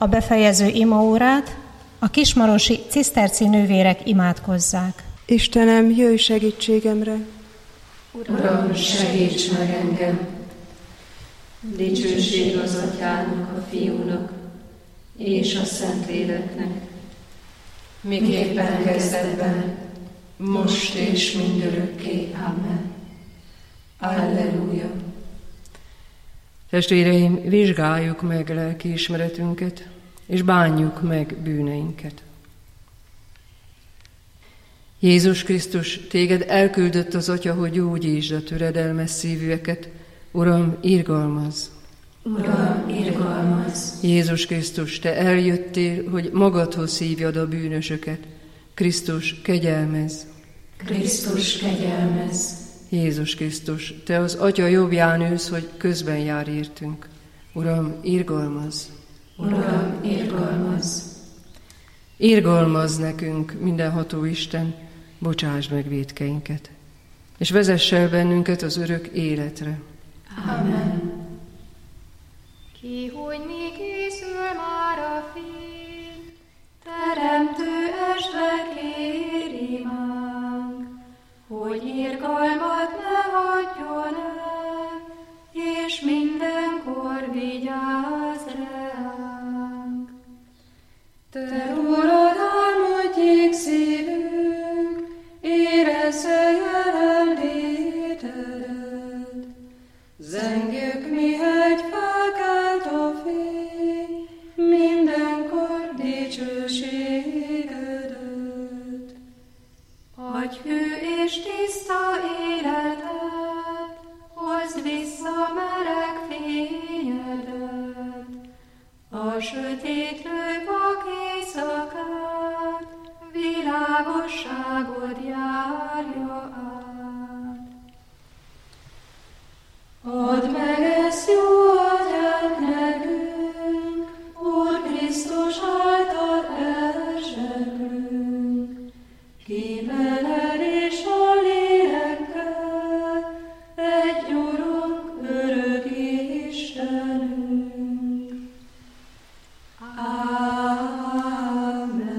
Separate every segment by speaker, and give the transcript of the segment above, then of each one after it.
Speaker 1: a befejező imaórát, a kismarosi ciszterci nővérek imádkozzák.
Speaker 2: Istenem, jöjj segítségemre!
Speaker 3: Uram, segíts meg engem! Dicsőség az Atyának, a Fiúnak és a Szentléleknek, miképpen kezdetben, most és mindörökké. Amen. Alleluja.
Speaker 4: Testvéreim, vizsgáljuk meg lelkiismeretünket, és bánjuk meg bűneinket. Jézus Krisztus, téged elküldött az Atya, hogy gyógyítsd a töredelmes szívűeket. Uram, irgalmazz!
Speaker 3: Uram, irgalmazz!
Speaker 4: Jézus Krisztus, te eljöttél, hogy magadhoz hívjad a bűnösöket. Krisztus, kegyelmezz!
Speaker 3: Krisztus, kegyelmezz!
Speaker 4: Jézus Krisztus, te az Atya jobbján ülsz, hogy közben jár értünk. Uram, irgalmazz!
Speaker 3: Uram, irgalmazz!
Speaker 4: Irgalmazz nekünk, mindenható Isten, bocsásd meg vétkeinket, és vezess el bennünket az örök életre.
Speaker 3: Amen.
Speaker 5: Ki, hogy mi készül már a fény, teremtő esve kér imánk, hogy irgalmat ne hagyjon el, és mindenkor vigyázz ránk. Te rólad álmodjék szívünk, érezze jelenlétedet. Zengjük, mihegy felkelt a fény, mindenkor dicsőségedet. Adj hű és tiszta életet, hozd vissza meleg fényedet. A sötétlő vak éjszakát, világosságod járja át. Add meg ezt jó atyánk nekünk, Úr Krisztus által elzseklünk, ki veled és a lélekkel, egy Urunk, örök Istenünk. Amen.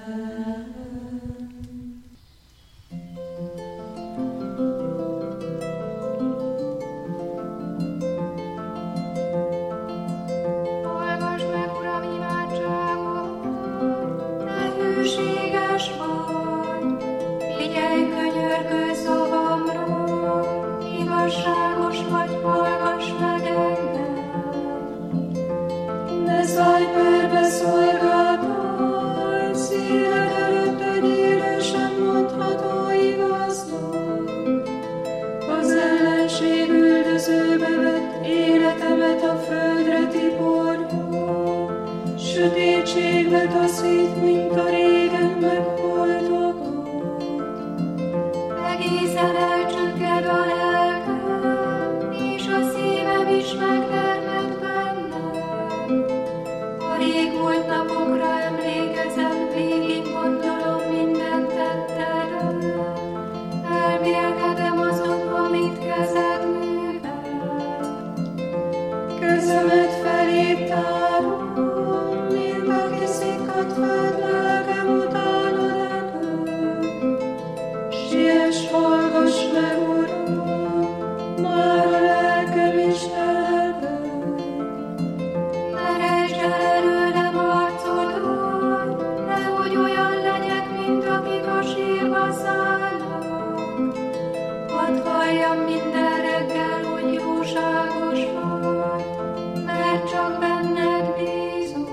Speaker 5: Hallgass meg, Uram, imádságomat, te hűséges vagy, figyelj könyörgő szavamra, igazságos vagy, hallgass meg engem.
Speaker 3: Ne szállj perbe szolgáltály, szíved előtt egy élő sem mondható igaznak. Az ellenség üldözőbe vett életemet a földre tiporja, sötétségbe taszít, mint a régen megholtokat.
Speaker 5: Egészen elcsügged a lelkem, és a szívem is megtermett bennem. A régmúlt napokra emlékezem, végig gondolom minden tettedet. Elmélkedem azon, amit kezed művel.
Speaker 3: Kezemet felé tárom, mint aki szikkat fed, lelkem utánod előtt. Siess, hallgass meg, Uram, már a lelkem is teleped.
Speaker 5: Ne rejtsd el előlem arcodat, nehogy olyan legyek, mint akik a sírba szállnak. Hadd halljam minden reggel, hogy jóságos vagy, mert csak benned bízom.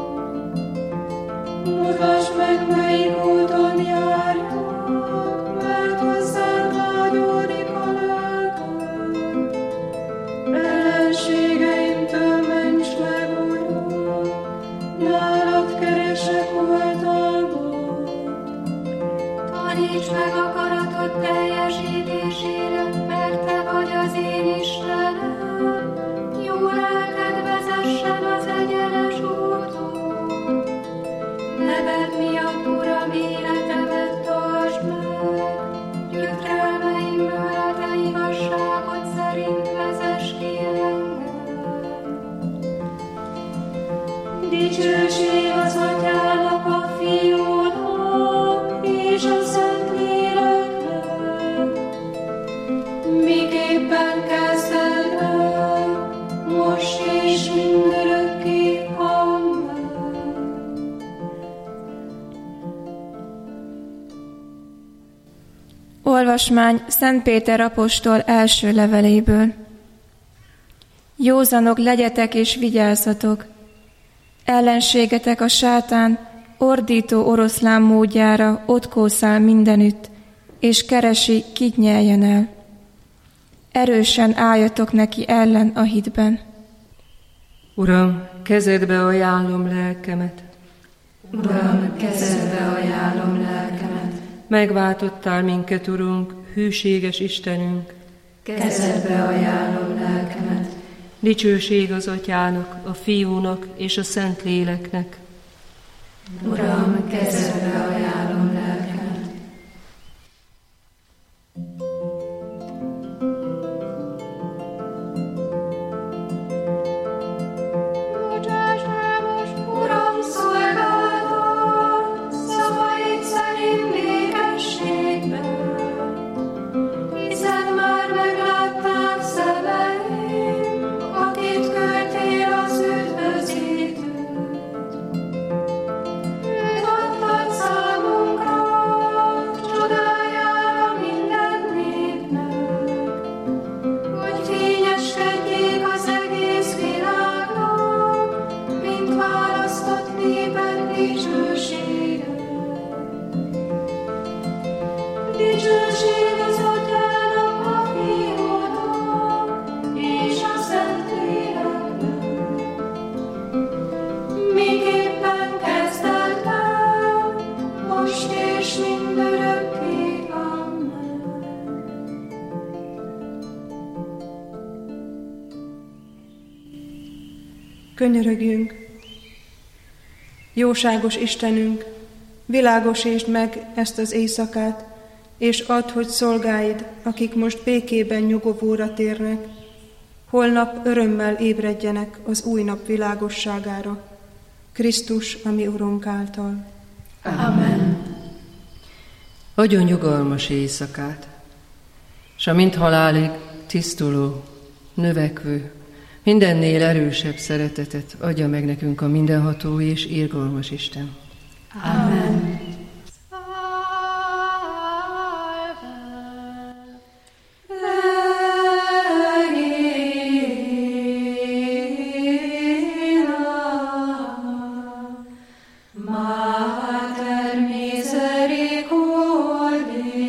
Speaker 3: Mutasd meg, melyik úton járjak, mert hozzád vágyódik a lelkem. Ellenségeimtől ments meg, Uram, nálad keresek oltalmat.
Speaker 5: Taníts meg akaratod teljesítésére, mert te vagy az én Istenem. Jó lelked vezessen az egyenes úton. Neved miatt, Uram, életemet tartsd meg. Gyötrelmeimből a te igazságod szerint vezess ki engem. Dicsőség az Atyának, a Fiúnak és a Szentléleknek, miképpen kezdetben, most és mindörökké. Amen.
Speaker 6: Olvasmány Szent Péter apostol első leveléből. Józanok legyetek és vigyázzatok! Ellenségetek a sátán ordító oroszlán módjára ott kószál mindenütt, és keresi, kit nyeljen el. Erősen álljatok neki ellen a hitben.
Speaker 4: Uram, kezedbe ajánlom lelkemet.
Speaker 3: Uram, kezedbe ajánlom lelkemet.
Speaker 4: Megváltottál minket, Urunk, hűséges Istenünk.
Speaker 3: Kezedbe ajánlom lelkemet.
Speaker 4: Dicsőség az Atyának, a Fiúnak és a Szentléleknek.
Speaker 3: Uram, kezedbe ajánlom lelkemet.
Speaker 5: Bocsáss el most, Uram, szolgálatot, szavaid szerint békességben, hiszen már meglátták szemeim, akit küldtél az üdvözítőt. Őt adtad számunkra, csodájára minden népnek, hogy fényeskedjék az egész világnak, mint választott néped dicsősége. Dicsőség az Atyának, a Fiúnak és a Szentléleknek, miképpen kezdetben, most és mindörökké. Amen.
Speaker 2: Könyörögjünk! Jóságos Istenünk, világosítsd meg ezt az éjszakát, és add, hogy szolgáid, akik most békében nyugovóra térnek, holnap örömmel ébredjenek az új nap világosságára, Krisztus, a mi Urunk által.
Speaker 3: Amen.
Speaker 4: Adjon nyugalmas éjszakát, s a mint halálig tisztuló, növekvő, mindennél erősebb szeretetet adja meg nekünk a mindenható és irgalmas Isten.
Speaker 3: Amen.
Speaker 5: Mater misericordiae,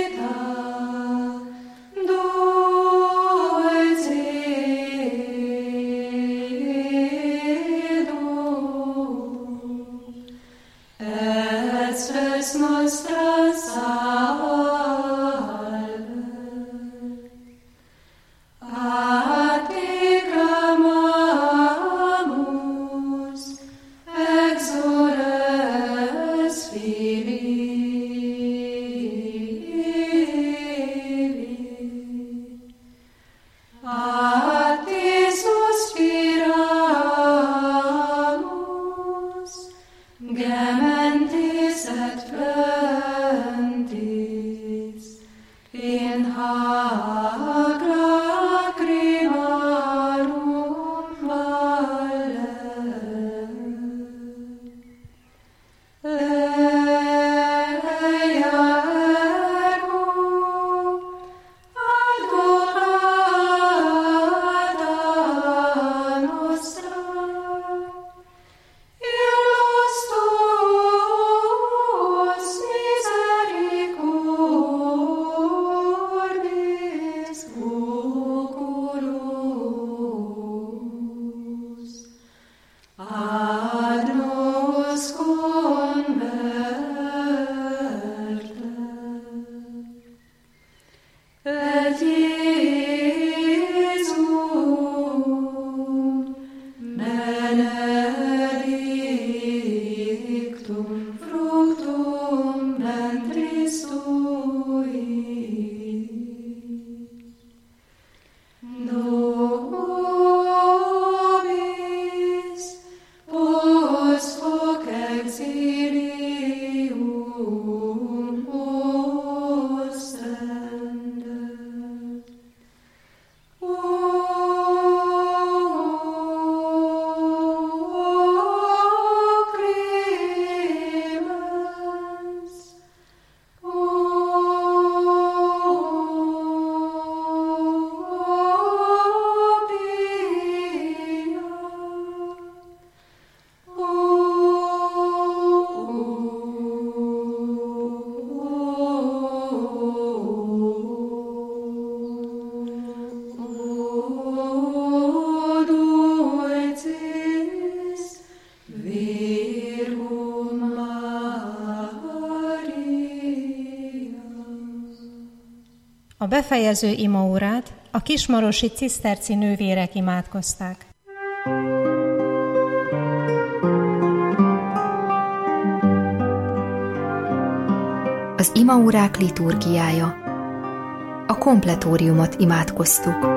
Speaker 5: vita dulcis
Speaker 1: befejező imaórát a kismarosi ciszterci nővérek imádkozták.
Speaker 7: Az imaórák liturgiája. A kompletóriumot imádkoztuk.